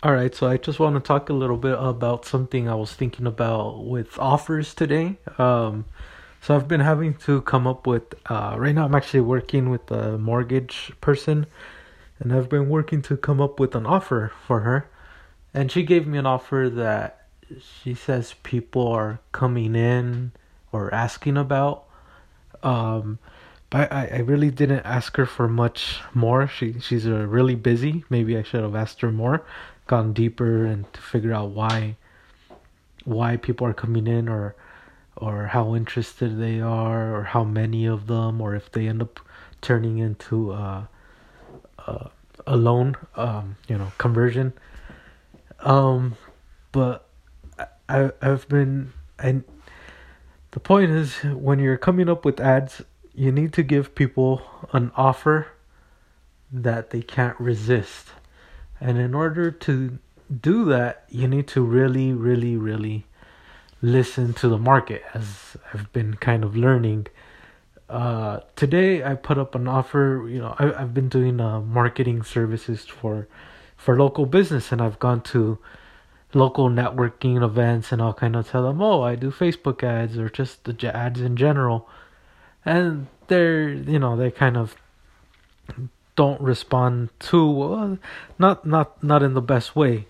All right, so I just want to talk a little bit about something I was thinking about with offers today. So I've been having to come up with. Right now, I'm actually working with a mortgage person, and I've been working to come up with an offer for her. And she gave me an offer that she says people are coming in or asking about. Um, but I really didn't ask her for much more. She's really busy. Maybe I should have asked her more, gone deeper, and to figure out why people are coming in, or how interested they are, or how many of them, or if they end up turning into a loan, conversion. Um, but I've been and the point is, when you're coming up with ads, you need to give people an offer that they can't resist. And in order to do that, you need to really, really, really listen to the market, as I've been kind of learning. Today, I put up an offer. I've been doing marketing services for local business, and I've gone to local networking events, and I'll kind of tell them, oh, I do Facebook ads or just the ads in general. And they kind of don't respond too well, not in the best way.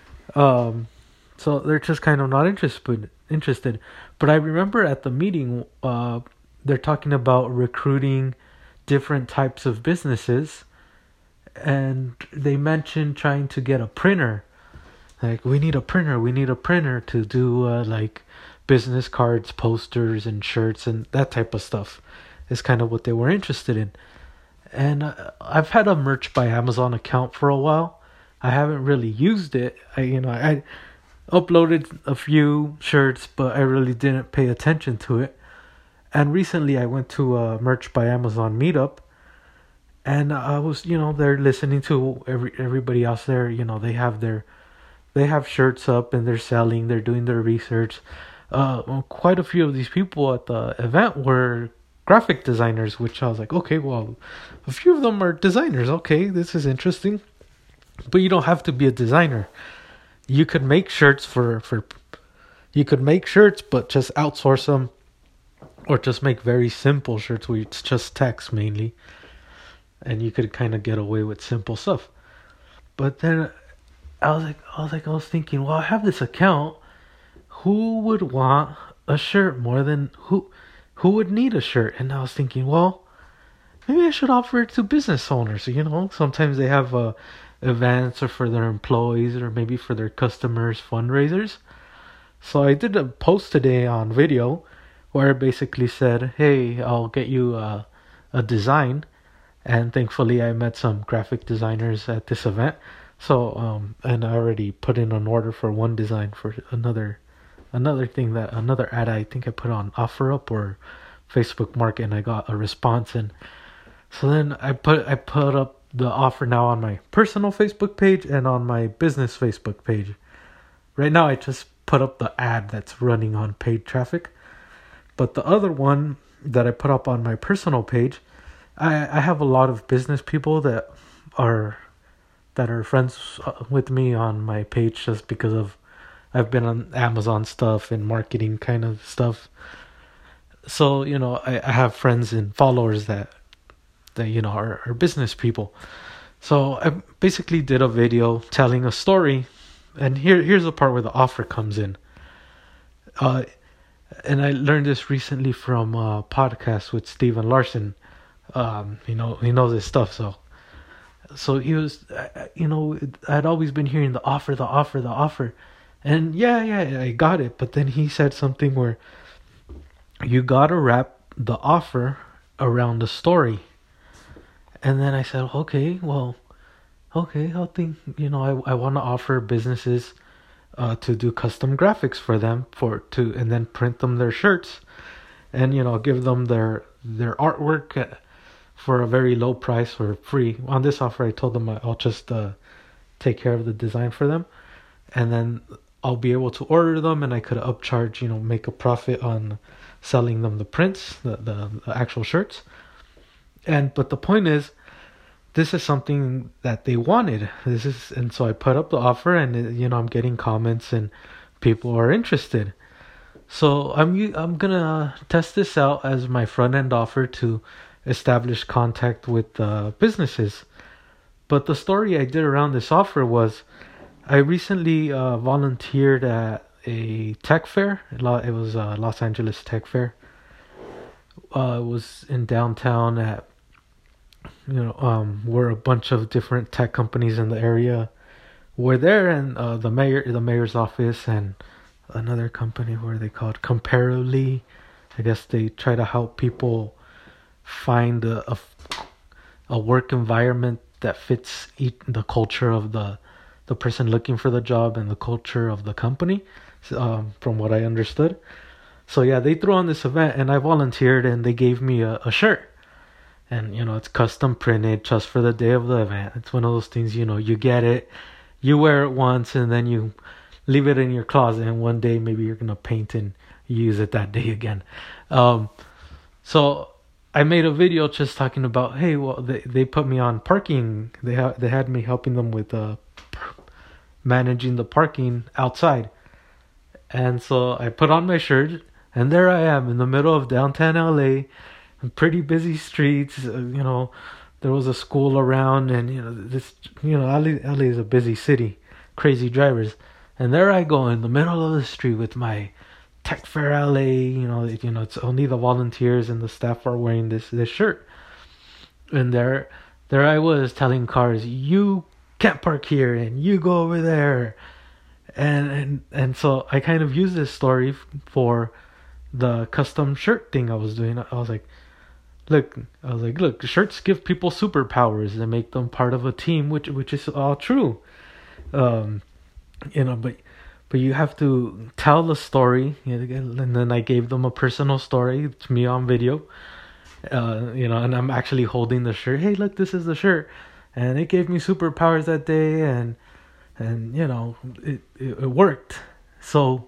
So they're just kind of not interested. But I remember at the meeting, they're talking about recruiting different types of businesses, and they mentioned trying to get a printer. Like, we need a printer to do like business cards, posters, and shirts, and that type of stuff is kind of what they were interested in. And I've had a Merch by Amazon account for a while. I haven't really used it. I uploaded a few shirts, but I really didn't pay attention to it. And recently I went to a Merch by Amazon meetup, and I was, they're listening to everybody else there. They have shirts up and they're selling, they're doing their research. Quite a few of these people at the event were graphic designers, which I was like, okay, well, a few of them are designers. Okay, this is interesting. But you don't have to be a designer. You could make shirts you could make shirts, but just outsource them, or just make very simple shirts where it's just text mainly, and you could kind of get away with simple stuff. But then I was thinking, well, I have this account. Who would want a shirt more than who would need a shirt? And I was thinking, well, maybe I should offer it to business owners. Sometimes they have events, or for their employees, or maybe for their customers, fundraisers. So I did a post today on video where I basically said, hey, I'll get you a design. And thankfully I met some graphic designers at this event. So and I already put in an order for one design for another ad I think I put on OfferUp or Facebook Market, and I got a response. And so then I put up the offer now on my personal Facebook page and on my business Facebook page. Right now I just put up the ad that's running on paid traffic, but the other one that I put up on my personal page, I have a lot of business people that are friends with me on my page, just because of I've been on Amazon stuff and marketing kind of stuff. So, I have friends and followers that are business people. So I basically did a video telling a story, and here's the part where the offer comes in. And I learned this recently from a podcast with Steven Larson. He knows his stuff, so he was, I'd always been hearing the offer. And yeah, I got it. But then he said something where you gotta wrap the offer around the story. And then I said, okay, I'll think, I want to offer businesses to do custom graphics for them, and then print them their shirts, and, give them their artwork for a very low price or free. On this offer, I told them I'll just take care of the design for them, and then I'll be able to order them, and I could upcharge, make a profit on selling them the prints, the actual shirts. But the point is, this is something that they wanted. And so I put up the offer, and I'm getting comments and people are interested. So I'm gonna test this out as my front end offer to establish contact with businesses. But the story I did around this offer was I recently volunteered at a tech fair. It was Los Angeles Tech Fair. It was in downtown at where a bunch of different tech companies in the area were there, and the mayor's office and another company, what are they called? Comparably. I guess they try to help people find a work environment that fits the culture of the person looking for the job and the culture of the company, from what I understood. So yeah, they threw on this event and I volunteered, and they gave me a shirt. And it's custom printed just for the day of the event. It's one of those things, you get it, you wear it once, and then you leave it in your closet, and one day maybe you're gonna paint and use it that day again. So I made a video just talking about, hey, well, they put me on parking. They had me helping them with managing the parking outside. And so I put on my shirt, and there I am in the middle of downtown LA, pretty busy streets. There was a school around, and LA is a busy city, crazy drivers. And there I go in the middle of the street with my Tech Fair LA. It's only the volunteers and the staff are wearing this shirt. And there I was telling cars, you can't park here, and you go over there. And so I kind of used this story for the custom shirt thing I was doing. I was like, look, shirts give people superpowers and make them part of a team, which is all true. But you have to tell the story, and then I gave them a personal story. It's me on video, and I'm actually holding the shirt. Hey, look, this is the shirt, and it gave me superpowers that day, and it worked. So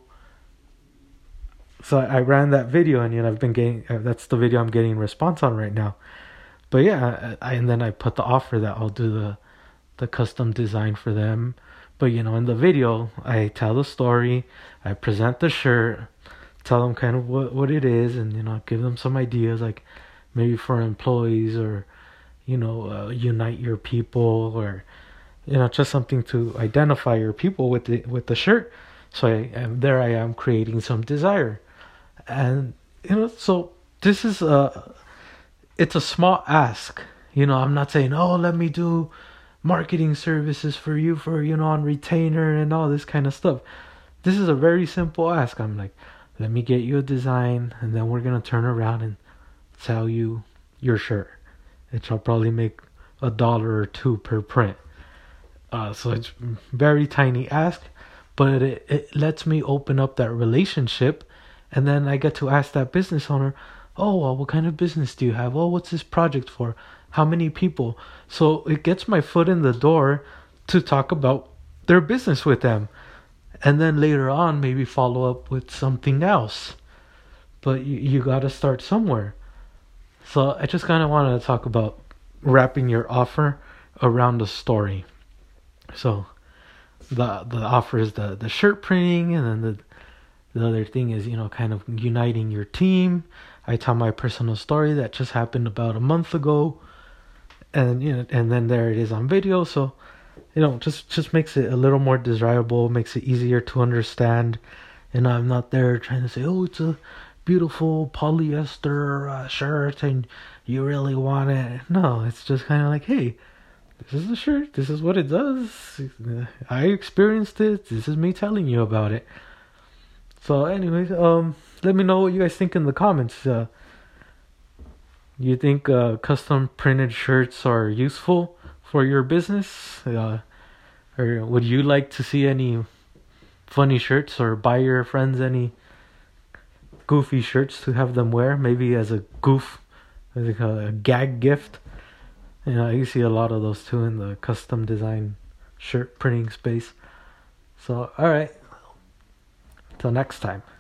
I ran that video, and I've been getting that's the video I'm getting response on right now. But yeah, and then I put the offer that I'll do the custom design for them. But in the video, I tell the story, I present the shirt, tell them kind of what it is, and give them some ideas, like maybe for employees, or unite your people, or just something to identify your people with the shirt. So I am creating some desire, and so this is it's a small ask. I'm not saying, oh, let me do marketing services for you on retainer and all this kind of stuff. This is a very simple ask. I'm like, let me get you a design, and then we're gonna turn around and sell you your shirt. It shall probably make $1 or $2 per print. So it's very tiny ask, but it lets me open up that relationship, and then I get to ask that business owner, oh, well, what kind of business do you have? Oh, what's this project for? How many people? So it gets my foot in the door to talk about their business with them. And then later on, maybe follow up with something else. But you got to start somewhere. So I just kind of wanted to talk about wrapping your offer around a story. So the offer is the shirt printing, and then the other thing is, kind of uniting your team. I tell my personal story that just happened about a month ago. And and then there it is on video. So just makes it a little more desirable, makes it easier to understand. And I'm not there trying to say, oh, it's a beautiful polyester shirt and you really want it. No, it's just kind of like, hey, this is the shirt, this is what it does, I experienced it, this is me telling you about it. So anyways, let me know what you guys think in the comments. You think custom printed shirts are useful for your business? Or would you like to see any funny shirts, or buy your friends any goofy shirts to have them wear, maybe as a goof, as a gag gift? You see a lot of those too in the custom design shirt printing space. So, alright. Till next time.